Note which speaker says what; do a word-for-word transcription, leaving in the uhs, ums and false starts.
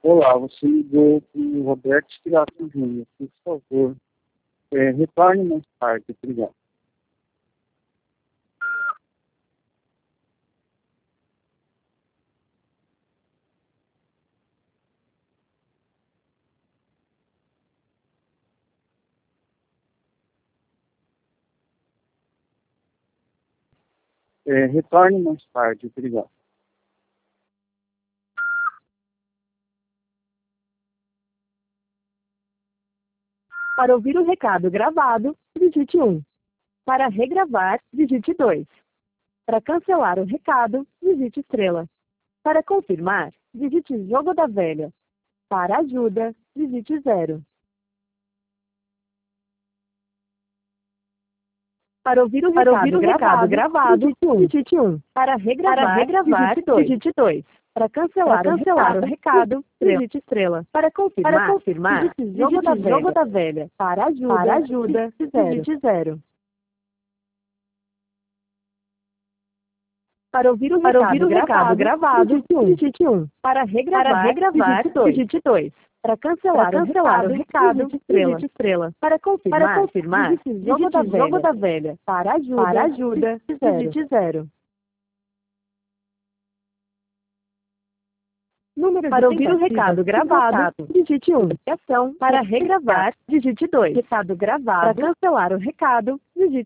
Speaker 1: Olá, você ligou para o Roberto Spirato Júnior. Por favor, é, retorne mais tarde. Obrigado. É, retorne mais tarde. Obrigado.
Speaker 2: Para ouvir o recado gravado, digite um. Para regravar, digite dois. Para cancelar o recado, digite estrela. Para confirmar, digite jogo da velha. Para ajuda, digite zero. Para ouvir o
Speaker 3: Para
Speaker 2: recado,
Speaker 3: ouvir o
Speaker 2: gravado,
Speaker 3: recado gravado,
Speaker 2: digite um.
Speaker 3: digite um.
Speaker 2: Para regravar,
Speaker 3: Para regravar,
Speaker 2: digite dois.
Speaker 3: digite dois.
Speaker 2: Para cancelar,
Speaker 3: Para cancelar
Speaker 2: o
Speaker 3: o
Speaker 2: recado,
Speaker 3: recado, estrela.
Speaker 2: digite estrela. Para confirmar,
Speaker 3: Para confirmar,
Speaker 2: digite jogo,
Speaker 3: digite
Speaker 2: da,
Speaker 3: jogo
Speaker 2: velha.
Speaker 3: da velha.
Speaker 2: Para ajuda,
Speaker 3: Para ajuda,
Speaker 2: digite zero.
Speaker 3: digite zero.
Speaker 2: Para ouvir o
Speaker 3: Para
Speaker 2: recado,
Speaker 3: ouvir o recado
Speaker 2: gravado,
Speaker 3: gravado,
Speaker 2: digite um.
Speaker 3: digite um.
Speaker 2: Para regravar,
Speaker 3: Para regravar,
Speaker 2: digite dois.
Speaker 3: digite dois.
Speaker 2: Para
Speaker 3: Para
Speaker 2: cancelar,
Speaker 3: cancelar
Speaker 2: o
Speaker 3: o
Speaker 2: recado,
Speaker 3: recado,
Speaker 2: digite estrela.
Speaker 3: digite estrela.
Speaker 2: Para confirmar,
Speaker 3: Para confirmar,
Speaker 2: digite jogo,
Speaker 3: digite
Speaker 2: da,
Speaker 3: jogo
Speaker 2: velha.
Speaker 3: da velha.
Speaker 2: Para ajuda,
Speaker 3: Para ajuda,
Speaker 2: digite zero.
Speaker 3: digite zero.
Speaker 2: Número
Speaker 3: Para
Speaker 2: de
Speaker 3: ouvir o recado gravado, digite um.
Speaker 2: Ação,
Speaker 3: Para regravar, digite dois.
Speaker 2: recado
Speaker 3: Para
Speaker 2: gravado.
Speaker 3: cancelar o recado, digite